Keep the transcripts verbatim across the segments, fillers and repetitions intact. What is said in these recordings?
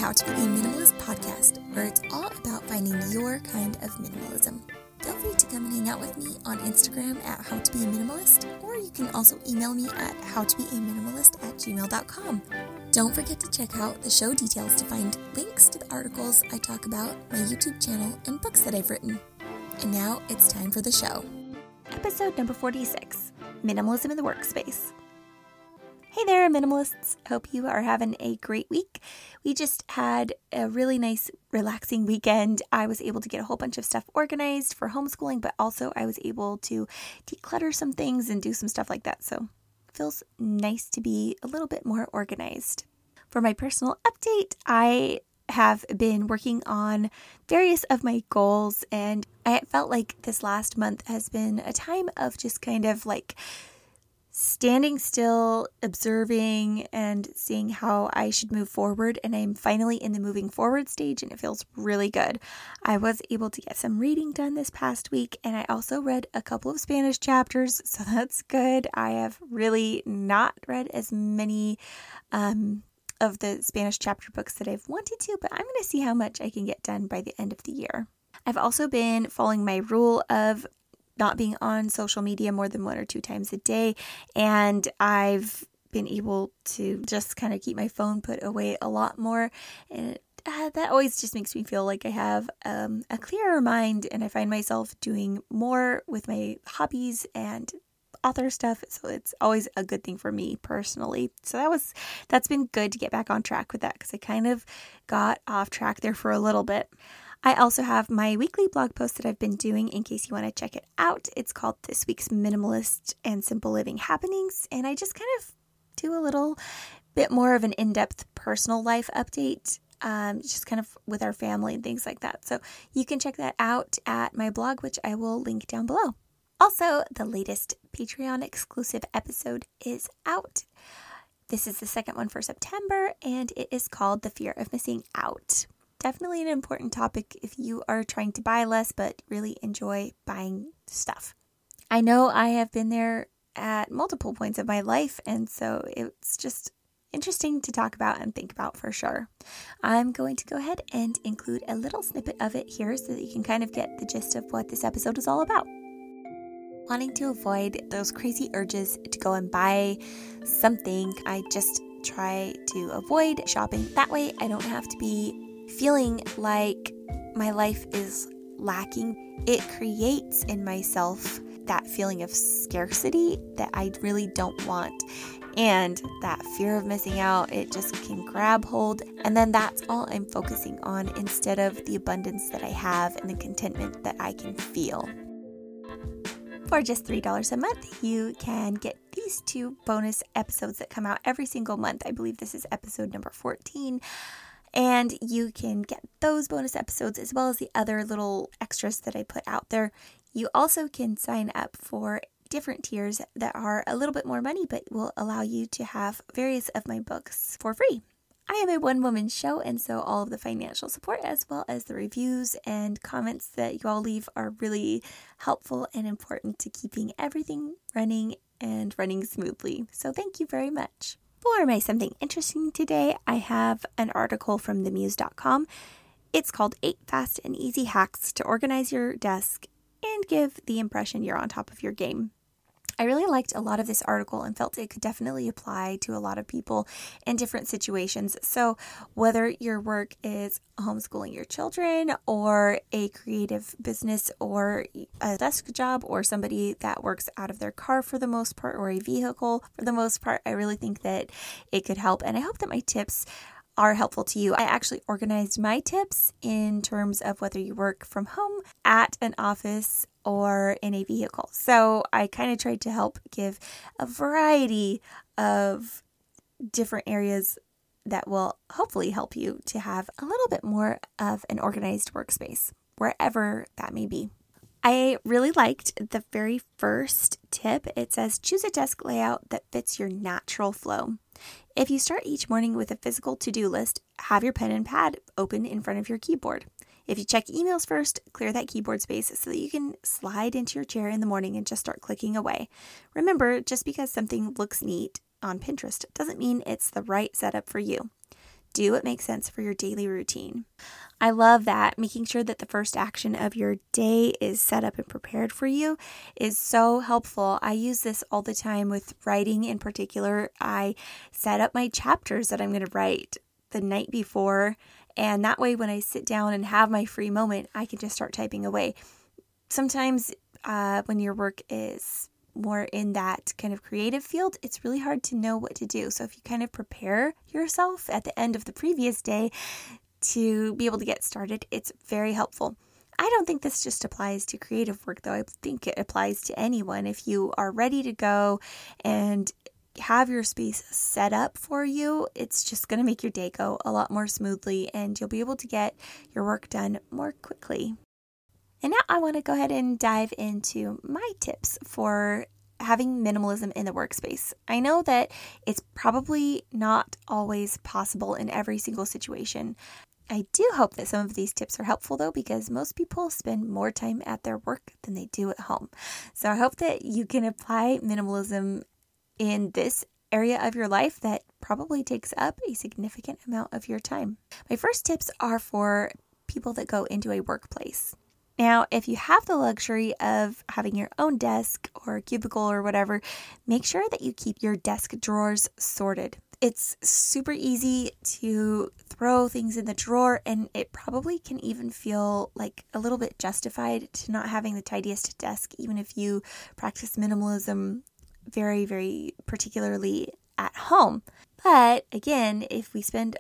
How to Be a Minimalist podcast, where it's all about finding your kind of minimalism. Feel free to come and hang out with me on Instagram at How to Be a Minimalist, or you can also email me at howtobeaminimalist at gmail dot com. Don't forget to check out the show details to find links to the articles I talk about, my YouTube channel, and books that I've written. And now it's time for the show. Episode number forty-six, Minimalism in the Workspace. Hey there, minimalists. Hope you are having a great week. We just had a really nice, relaxing weekend. I was able to get a whole bunch of stuff organized for homeschooling, but also I was able to declutter some things and do some stuff like that. So it feels nice to be a little bit more organized. For my personal update, I have been working on various of my goals, and I felt like this last month has been a time of just kind of like standing still, observing, and seeing how I should move forward. And I'm finally in the moving forward stage, and it feels really good. I was able to get some reading done this past week, and I also read a couple of Spanish chapters, so that's good. I have really not read as many um, of the Spanish chapter books that I've wanted to, but I'm going to see how much I can get done by the end of the year. I've also been following my rule of not being on social media more than one or two times a day. And I've been able to just kind of keep my phone put away a lot more. And uh, that always just makes me feel like I have um, a clearer mind, and I find myself doing more with my hobbies and author stuff. So it's always a good thing for me personally. So that was, that's been good to get back on track with that, because I kind of got off track there for a little bit. I also have my weekly blog post that I've been doing in case you want to check it out. It's called This Week's Minimalist and Simple Living Happenings. And I just kind of do a little bit more of an in-depth personal life update, um, just kind of with our family and things like that. So you can check that out at my blog, which I will link down below. Also, the latest Patreon exclusive episode is out. This is the second one for September, and it is called The Fear of Missing Out. Definitely an important topic if you are trying to buy less but really enjoy buying stuff. I know I have been there at multiple points of my life, and so it's just interesting to talk about and think about for sure. I'm going to go ahead and include a little snippet of it here so that you can kind of get the gist of what this episode is all about. Wanting to avoid those crazy urges to go and buy something, I just try to avoid shopping. That way I don't have to be feeling like my life is lacking. It creates in myself that feeling of scarcity that I really don't want. And that fear of missing out, it just can grab hold. And then that's all I'm focusing on instead of the abundance that I have and the contentment that I can feel. For just three dollars a month, you can get these two bonus episodes that come out every single month. I believe this is episode number fourteen. And you can get those bonus episodes as well as the other little extras that I put out there. You also can sign up for different tiers that are a little bit more money, but will allow you to have various of my books for free. I am a one-woman show, and so all of the financial support as well as the reviews and comments that you all leave are really helpful and important to keeping everything running and running smoothly. So thank you very much. For my something interesting today, I have an article from the muse dot com. It's called eight Fast and Easy Hacks to Organize Your Desk and Give the Impression You're on Top of Your Game. I really liked a lot of this article and felt it could definitely apply to a lot of people in different situations. So whether your work is homeschooling your children or a creative business or a desk job or somebody that works out of their car for the most part or a vehicle for the most part, I really think that it could help. And I hope that my tips are helpful to you. I actually organized my tips in terms of whether you work from home, at an office, or in a vehicle. So I kind of tried to help give a variety of different areas that will hopefully help you to have a little bit more of an organized workspace, wherever that may be. I really liked the very first tip. It says, choose a desk layout that fits your natural flow. If you start each morning with a physical to-do list, have your pen and pad open in front of your keyboard. If you check emails first, clear that keyboard space so that you can slide into your chair in the morning and just start clicking away. Remember, just because something looks neat on Pinterest doesn't mean it's the right setup for you. do what makes sense for your daily routine. I love that making sure that the first action of your day is set up and prepared for you is so helpful. I use this all the time with writing in particular. I set up my chapters that I'm going to write the night before, and that way when I sit down and have my free moment, I can just start typing away. Sometimes uh, when your work is more in that kind of creative field, it's really hard to know what to do. So if you kind of prepare yourself at the end of the previous day to be able to get started, it's very helpful. I don't think this just applies to creative work, though. I think it applies to anyone. If you are ready to go and have your space set up for you, it's just going to make your day go a lot more smoothly, and you'll be able to get your work done more quickly. And now I want to go ahead and dive into my tips for having minimalism in the workspace. I know that it's probably not always possible in every single situation. I do hope that some of these tips are helpful, though, because most people spend more time at their work than they do at home. So I hope that you can apply minimalism in this area of your life that probably takes up a significant amount of your time. My first tips are for people that go into a workplace. Now, if you have the luxury of having your own desk or cubicle or whatever, make sure that you keep your desk drawers sorted. It's super easy to throw things in the drawer, and it probably can even feel like a little bit justified to not having the tidiest desk, even if you practice minimalism very, very particularly at home. But again, if we spend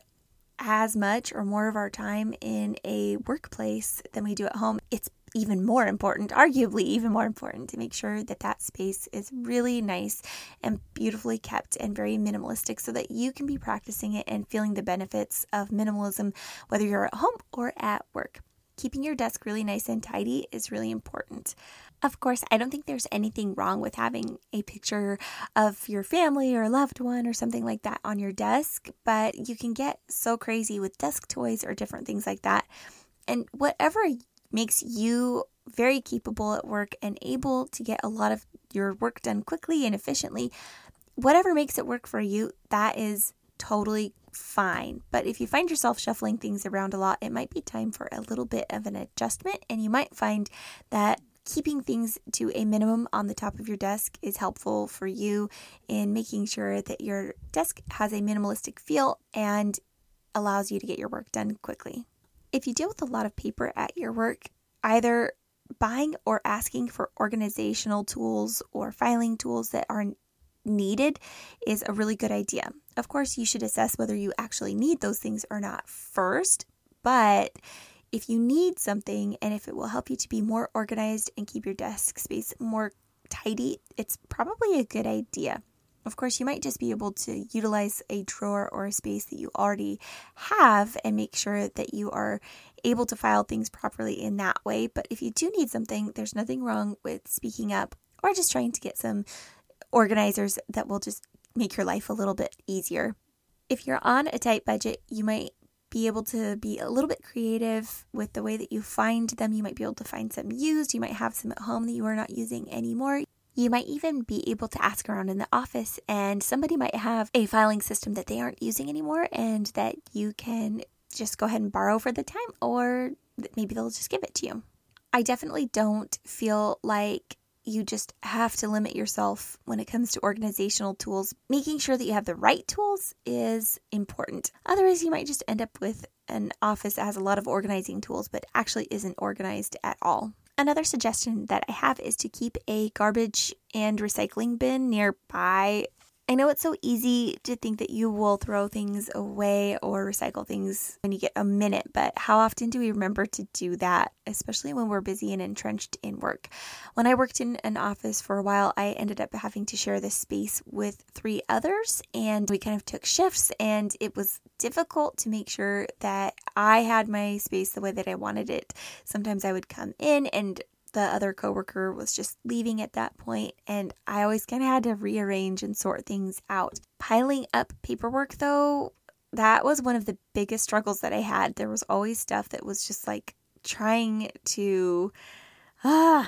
as much or more of our time in a workplace than we do at home, it's even more important, arguably even more important, to make sure that that space is really nice and beautifully kept and very minimalistic so that you can be practicing it and feeling the benefits of minimalism, whether you're at home or at work. Keeping your desk really nice and tidy is really important. Of course, I don't think there's anything wrong with having a picture of your family or loved one or something like that on your desk, but you can get so crazy with desk toys or different things like that. And whatever makes you very capable at work and able to get a lot of your work done quickly and efficiently, whatever makes it work for you, that is totally fine. But if you find yourself shuffling things around a lot, it might be time for a little bit of an adjustment, and you might find that keeping things to a minimum on the top of your desk is helpful for you in making sure that your desk has a minimalistic feel and allows you to get your work done quickly. If you deal with a lot of paper at your work, either buying or asking for organizational tools or filing tools that are needed is a really good idea. Of course, you should assess whether you actually need those things or not first, but if you need something and if it will help you to be more organized and keep your desk space more tidy, it's probably a good idea. Of course, you might just be able to utilize a drawer or a space that you already have and make sure that you are able to file things properly in that way. But if you do need something, there's nothing wrong with speaking up or just trying to get some organizers that will just make your life a little bit easier. If you're on a tight budget, you might be able to be a little bit creative with the way that you find them. You might be able to find some used. You might have some at home that you are not using anymore. You might even be able to ask around in the office, and somebody might have a filing system that they aren't using anymore and that you can just go ahead and borrow for the time, or maybe they'll just give it to you. I definitely don't feel like you just have to limit yourself when it comes to organizational tools. Making sure that you have the right tools is important. Otherwise, you might just end up with an office that has a lot of organizing tools, but actually isn't organized at all. Another suggestion that I have is to keep a garbage and recycling bin nearby. I know it's so easy to think that you will throw things away or recycle things when you get a minute, but how often do we remember to do that, especially when we're busy and entrenched in work? When I worked in an office for a while, I ended up having to share this space with three others, and we kind of took shifts, and it was difficult to make sure that I had my space the way that I wanted it. Sometimes I would come in and the other coworker was just leaving at that point, and I always kind of had to rearrange and sort things out. Piling up paperwork, though, that was one of the biggest struggles that I had. There was always stuff that was just like trying to ah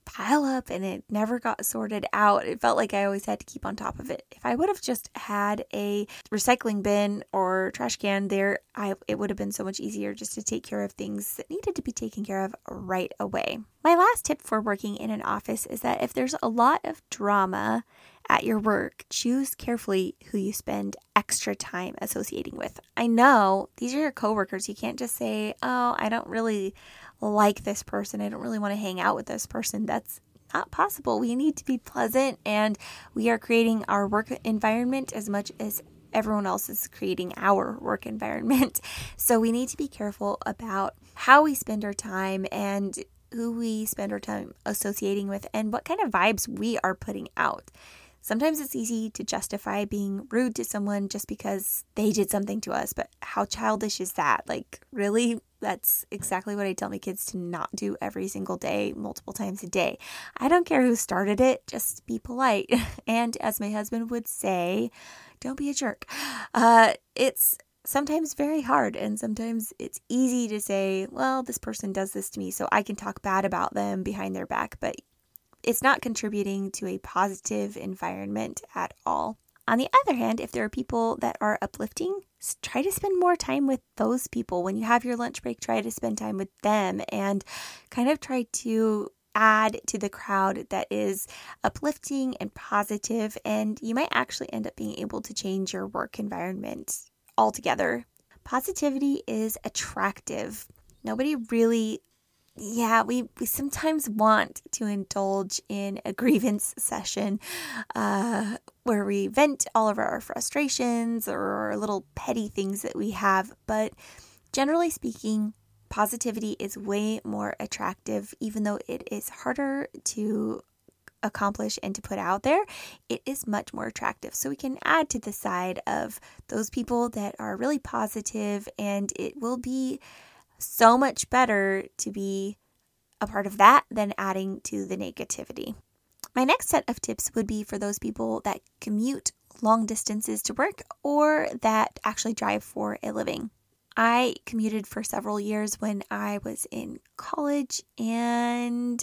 pile up and it never got sorted out. It felt like I always had to keep on top of it. If I would have just had a recycling bin or trash can there, I it would have been so much easier just to take care of things that needed to be taken care of right away. My last tip for working in an office is that if there's a lot of drama at your work, choose carefully who you spend extra time associating with. I know these are your coworkers. You can't just say, oh, I don't really like this person. I don't really want to hang out with this person. That's not possible. We need to be pleasant, and we are creating our work environment as much as everyone else is creating our work environment. So we need to be careful about how we spend our time and who we spend our time associating with and what kind of vibes we are putting out. Sometimes it's easy to justify being rude to someone just because they did something to us, but how childish is that? Like, really? That's exactly what I tell my kids to not do every single day, multiple times a day. I don't care who started it, just be polite. And as my husband would say, don't be a jerk. Uh, it's sometimes very hard, and sometimes it's easy to say, well, this person does this to me, so I can talk bad about them behind their back, but it's not contributing to a positive environment at all. On the other hand, if there are people that are uplifting, try to spend more time with those people. When you have your lunch break, try to spend time with them and kind of try to add to the crowd that is uplifting and positive, and you might actually end up being able to change your work environment altogether. Positivity is attractive. Nobody really Yeah, we, we sometimes want to indulge in a grievance session uh, where we vent all of our frustrations or little petty things that we have. But generally speaking, positivity is way more attractive, even though it is harder to accomplish and to put out there. It is much more attractive. So we can add to the side of those people that are really positive, and it will be so much better to be a part of that than adding to the negativity. My next set of tips would be for those people that commute long distances to work or that actually drive for a living. I commuted for several years when I was in college, and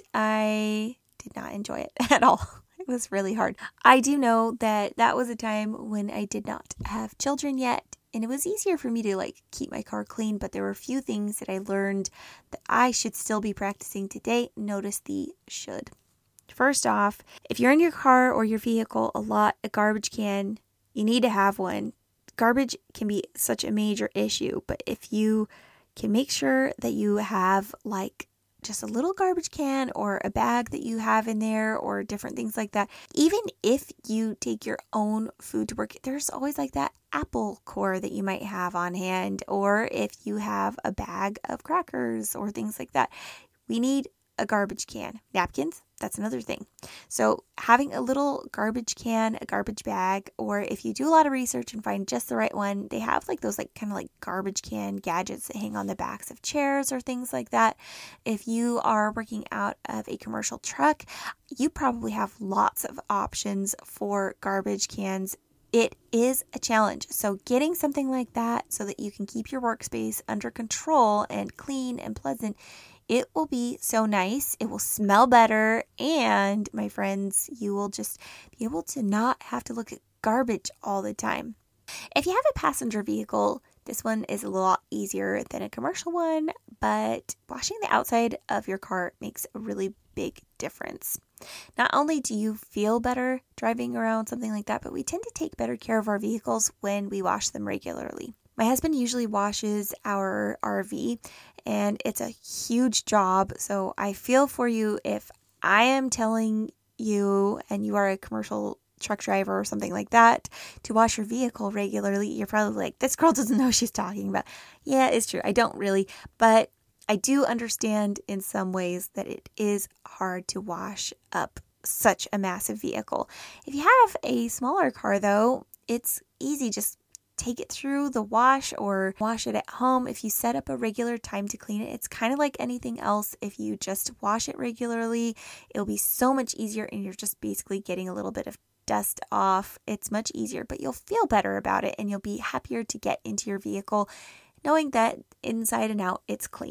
I did not enjoy it at all. It was really hard. I do know that that was a time when I did not have children yet, and it was easier for me to like keep my car clean, but there were a few things that I learned that I should still be practicing today. Notice the should. First off, if you're in your car or your vehicle a lot, a garbage can, you need to have one. Garbage can be such a major issue, but if you can make sure that you have like just a little garbage can or a bag that you have in there or different things like that. Even if you take your own food to work, there's always like that apple core that you might have on hand, or if you have a bag of crackers or things like that. We need a garbage can. Napkins, that's another thing. So having a little garbage can, a garbage bag, or if you do a lot of research and find just the right one, they have like those like kind of like garbage can gadgets that hang on the backs of chairs or things like that. If you are working out of a commercial truck, you probably have lots of options for garbage cans. It is a challenge. So getting something like that so that you can keep your workspace under control and clean and pleasant, it will be so nice. It will smell better. And my friends, you will just be able to not have to look at garbage all the time. If you have a passenger vehicle, this one is a lot easier than a commercial one, but washing the outside of your car makes a really big difference. Not only do you feel better driving around something like that, but we tend to take better care of our vehicles when we wash them regularly. My husband usually washes our R V, and it's a huge job, so I feel for you if I am telling you, and you are a commercial truck driver or something like that, to wash your vehicle regularly. You're probably like, this girl doesn't know what she's talking about. Yeah, it's true. I don't really, but I do understand in some ways that it is hard to wash up such a massive vehicle. If you have a smaller car, though, it's easy. Just take it through the wash or wash it at home. If you set up a regular time to clean it, it's kind of like anything else. If you just wash it regularly, it'll be so much easier, and you're just basically getting a little bit of dust off. It's much easier, but you'll feel better about it, and you'll be happier to get into your vehicle knowing that inside and out it's clean.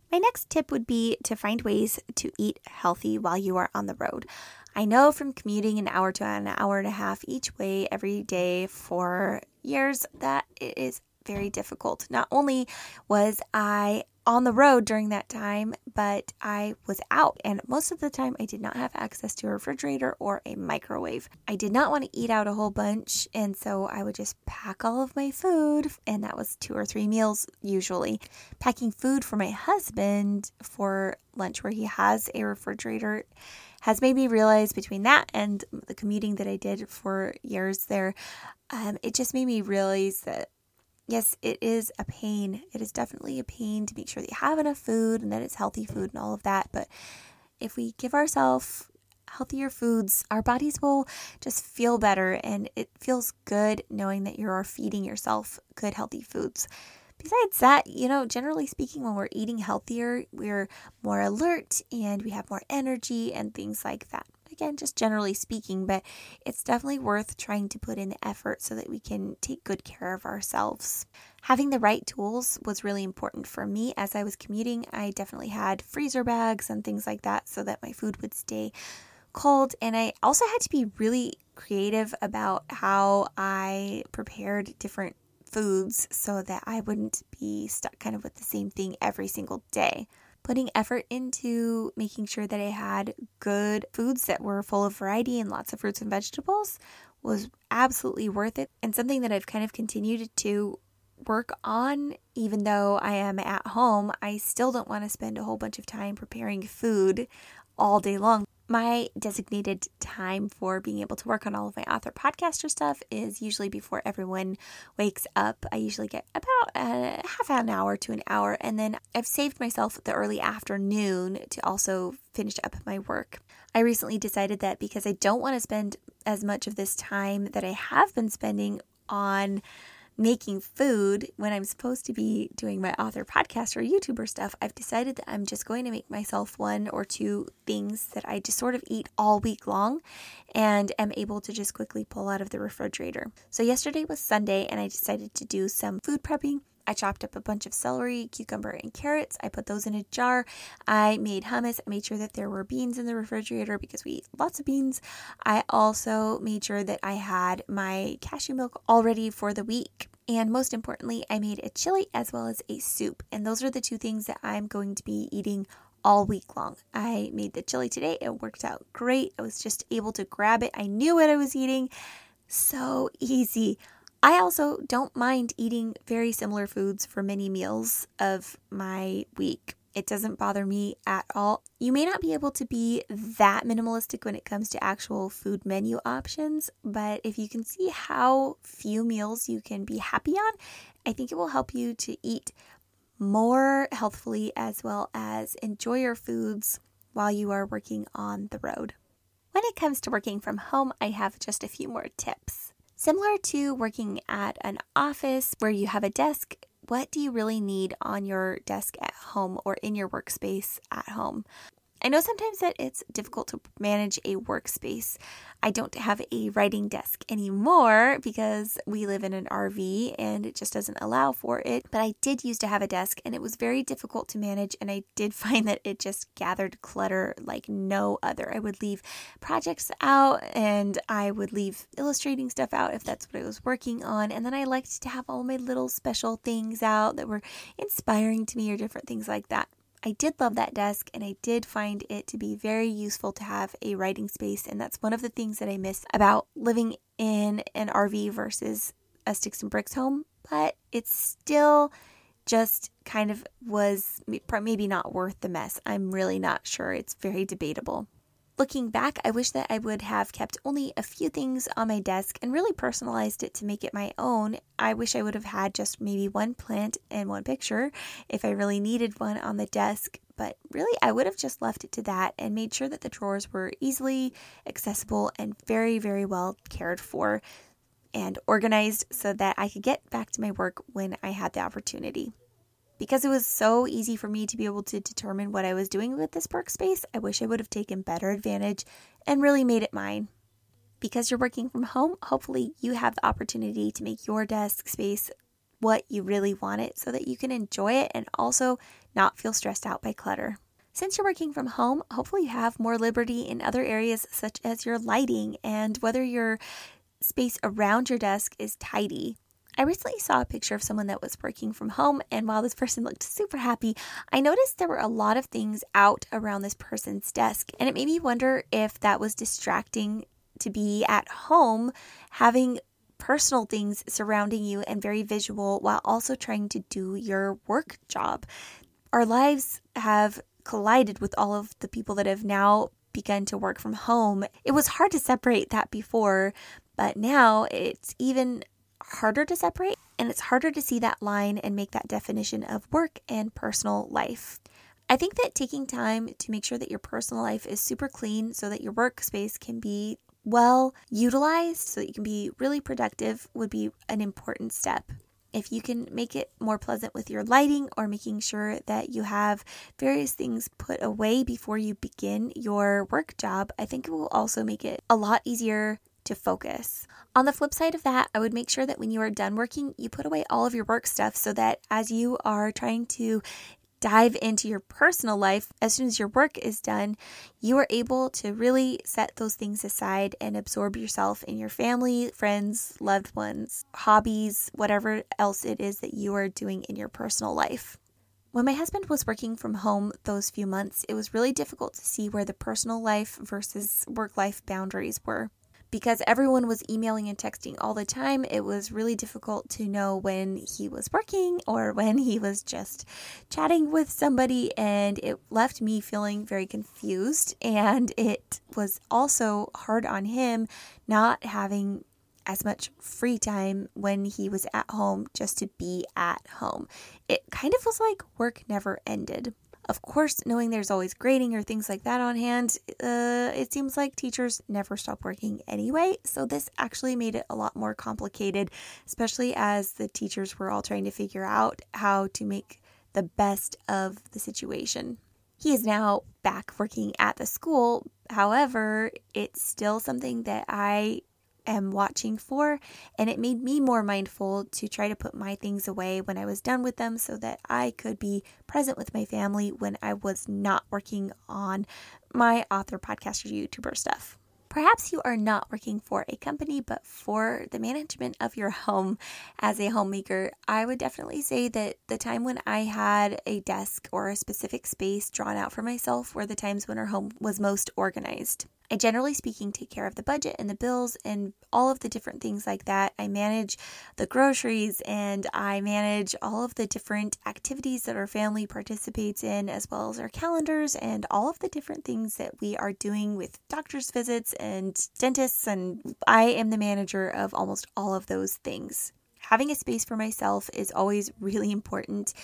My next tip would be to find ways to eat healthy while you are on the road. I know from commuting an hour to an hour and a half each way every day for years that it is very difficult. Not only was I on the road during that time, but I was out, and most of the time I did not have access to a refrigerator or a microwave. I did not want to eat out a whole bunch, and so I would just pack all of my food, and that was two or three meals usually. Packing food for my husband for lunch where he has a refrigerator has made me realize, between that and the commuting that I did for years there, um, it just made me realize that yes, it is a pain. It is definitely a pain to make sure that you have enough food and that it's healthy food and all of that. But if we give ourselves healthier foods, our bodies will just feel better, and it feels good knowing that you are feeding yourself good, healthy foods. Besides that, you know, generally speaking, when we're eating healthier, we're more alert and we have more energy and things like that. Again, just generally speaking, but it's definitely worth trying to put in the effort so that we can take good care of ourselves. Having the right tools was really important for me. As I was commuting, I definitely had freezer bags and things like that so that my food would stay cold. And I also had to be really creative about how I prepared different foods so that I wouldn't be stuck kind of with the same thing every single day. Putting effort into making sure that I had good foods that were full of variety and lots of fruits and vegetables was absolutely worth it, and something that I've kind of continued to work on. Even though I am at home, I still don't want to spend a whole bunch of time preparing food all day long. My designated time for being able to work on all of my author podcaster stuff is usually before everyone wakes up. I usually get about a half an hour to an hour, and then I've saved myself the early afternoon to also finish up my work. I recently decided that because I don't want to spend as much of this time that I have been spending on making food when I'm supposed to be doing my author podcast or YouTuber stuff, I've decided that I'm just going to make myself one or two things that I just sort of eat all week long and am able to just quickly pull out of the refrigerator. So yesterday was Sunday, and I decided to do some food prepping. I chopped up a bunch of celery, cucumber, and carrots. I put those in a jar. I made hummus. I made sure that there were beans in the refrigerator because we eat lots of beans. I also made sure that I had my cashew milk all ready for the week. And most importantly, I made a chili as well as a soup. And those are the two things that I'm going to be eating all week long. I made the chili today. It worked out great. I was just able to grab it. I knew what I was eating. So easy. I also don't mind eating very similar foods for many meals of my week. It doesn't bother me at all. You may not be able to be that minimalistic when it comes to actual food menu options, but if you can see how few meals you can be happy on, I think it will help you to eat more healthfully as well as enjoy your foods while you are working on the road. When it comes to working from home, I have just a few more tips. Similar to working at an office where you have a desk, what do you really need on your desk at home or in your workspace at home? I know sometimes that it's difficult to manage a workspace. I don't have a writing desk anymore because we live in an R V and it just doesn't allow for it. But I did used to have a desk, and it was very difficult to manage, and I did find that it just gathered clutter like no other. I would leave projects out, and I would leave illustrating stuff out if that's what I was working on. And then I liked to have all my little special things out that were inspiring to me or different things like that. I did love that desk, and I did find it to be very useful to have a writing space, and that's one of the things that I miss about living in an R V versus a sticks and bricks home, but it's still just kind of was maybe not worth the mess. I'm really not sure. It's very debatable. Looking back, I wish that I would have kept only a few things on my desk and really personalized it to make it my own. I wish I would have had just maybe one plant and one picture if I really needed one on the desk. But really, I would have just left it to that and made sure that the drawers were easily accessible and very, very well cared for and organized so that I could get back to my work when I had the opportunity. Because it was so easy for me to be able to determine what I was doing with this workspace, I wish I would have taken better advantage and really made it mine. Because you're working from home, hopefully you have the opportunity to make your desk space what you really want it so that you can enjoy it and also not feel stressed out by clutter. Since you're working from home, hopefully you have more liberty in other areas such as your lighting and whether your space around your desk is tidy. I recently saw a picture of someone that was working from home, and while this person looked super happy, I noticed there were a lot of things out around this person's desk, and it made me wonder if that was distracting to be at home, having personal things surrounding you and very visual while also trying to do your work job. Our lives have collided with all of the people that have now begun to work from home. It was hard to separate that before, but now it's even harder to separate, and it's harder to see that line and make that definition of work and personal life. I think that taking time to make sure that your personal life is super clean so that your workspace can be well utilized, so that you can be really productive, would be an important step. If you can make it more pleasant with your lighting or making sure that you have various things put away before you begin your work job, I think it will also make it a lot easier to focus. On the flip side of that, I would make sure that when you are done working, you put away all of your work stuff so that as you are trying to dive into your personal life, as soon as your work is done, you are able to really set those things aside and absorb yourself in your family, friends, loved ones, hobbies, whatever else it is that you are doing in your personal life. When my husband was working from home those few months, it was really difficult to see where the personal life versus work-life boundaries were. Because everyone was emailing and texting all the time, it was really difficult to know when he was working or when he was just chatting with somebody, and it left me feeling very confused. And it was also hard on him not having as much free time when he was at home just to be at home. It kind of was like work never ended. Of course, knowing there's always grading or things like that on hand, uh, it seems like teachers never stop working anyway. So this actually made it a lot more complicated, especially as the teachers were all trying to figure out how to make the best of the situation. He is now back working at the school. However, it's still something that I am watching for, and it made me more mindful to try to put my things away when I was done with them so that I could be present with my family when I was not working on my author, podcaster, YouTuber stuff. Perhaps you are not working for a company, but for the management of your home as a homemaker. I would definitely say that the time when I had a desk or a specific space drawn out for myself were the times when our home was most organized. I generally speaking take care of the budget and the bills and all of the different things like that. I manage the groceries and I manage all of the different activities that our family participates in, as well as our calendars and all of the different things that we are doing with doctor's visits and dentists. And I am the manager of almost all of those things. Having a space for myself is always really important.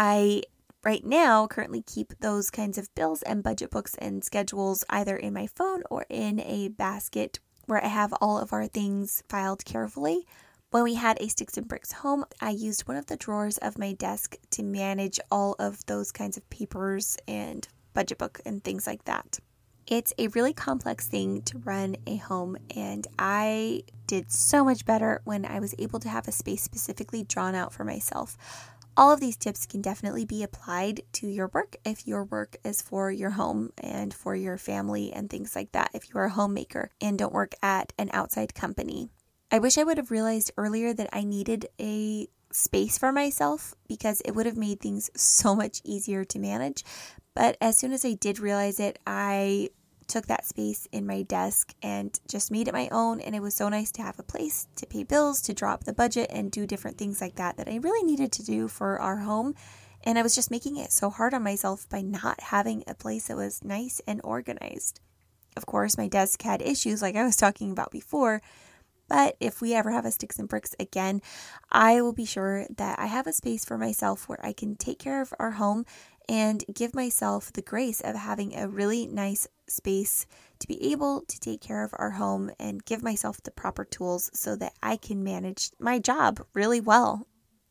I Right now, currently keep those kinds of bills and budget books and schedules either in my phone or in a basket where I have all of our things filed carefully. When we had a Sticks and Bricks home, I used one of the drawers of my desk to manage all of those kinds of papers and budget book and things like that. It's a really complex thing to run a home, and I did so much better when I was able to have a space specifically drawn out for myself. All of these tips can definitely be applied to your work if your work is for your home and for your family and things like that, if you are a homemaker and don't work at an outside company. I wish I would have realized earlier that I needed a space for myself because it would have made things so much easier to manage. But as soon as I did realize it, I took that space in my desk and just made it my own, and it was so nice to have a place to pay bills, to drop the budget and do different things like that that I really needed to do for our home. And I was just making it so hard on myself by not having a place that was nice and organized. Of course, my desk had issues like I was talking about before, but if we ever have a Sticks and Bricks again, I will be sure that I have a space for myself where I can take care of our home and give myself the grace of having a really nice space to be able to take care of our home and give myself the proper tools so that I can manage my job really well.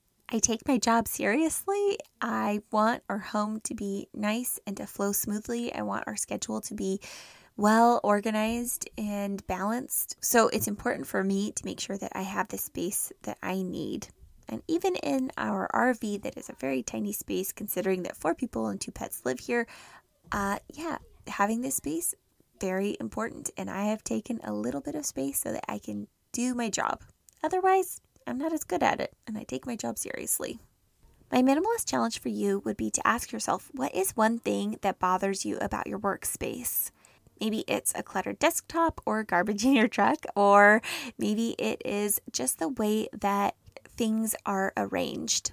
I take my job seriously. I want our home to be nice and to flow smoothly. I want our schedule to be well organized and balanced. So it's important for me to make sure that I have the space that I need. And even in our R V, that is a very tiny space, considering that four people and two pets live here, uh, yeah, having this space, very important. And I have taken a little bit of space so that I can do my job. Otherwise, I'm not as good at it, and I take my job seriously. My minimalist challenge for you would be to ask yourself, what is one thing that bothers you about your workspace? Maybe it's a cluttered desktop or garbage in your truck, or maybe it is just the way that things are arranged.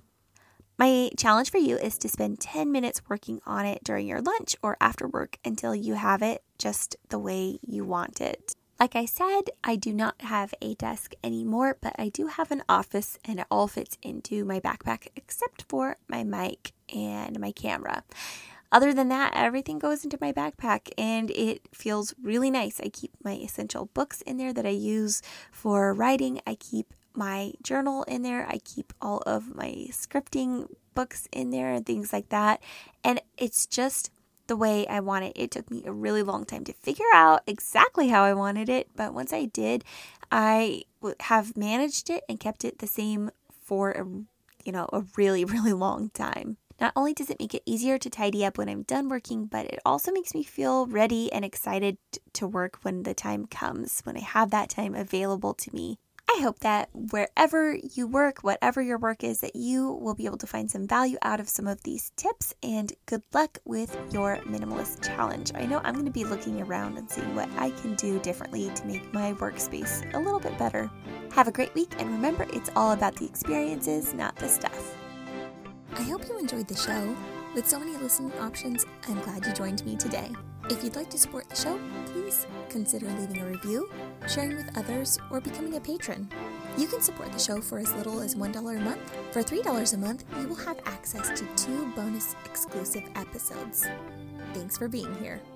My challenge for you is to spend ten minutes working on it during your lunch or after work until you have it just the way you want it. Like I said, I do not have a desk anymore, but I do have an office and it all fits into my backpack except for my mic and my camera. Other than that, everything goes into my backpack and it feels really nice. I keep my essential books in there that I use for writing. I keep my journal in there. I keep all of my scripting books in there and things like that. And it's just the way I want it. It took me a really long time to figure out exactly how I wanted it, but once I did, I have managed it and kept it the same for a, you know, a really, really long time. Not only does it make it easier to tidy up when I'm done working, but it also makes me feel ready and excited to work when the time comes, when I have that time available to me. I hope that wherever you work, whatever your work is, that you will be able to find some value out of some of these tips, and good luck with your minimalist challenge. I know I'm going to be looking around and seeing what I can do differently to make my workspace a little bit better. Have a great week, and remember, it's all about the experiences, not the stuff. I hope you enjoyed the show. With so many listening options, I'm glad you joined me today. If you'd like to support the show, please consider leaving a review, sharing with others, or becoming a patron. You can support the show for as little as one dollar a month. For three dollars a month, you will have access to two bonus exclusive episodes. Thanks for being here.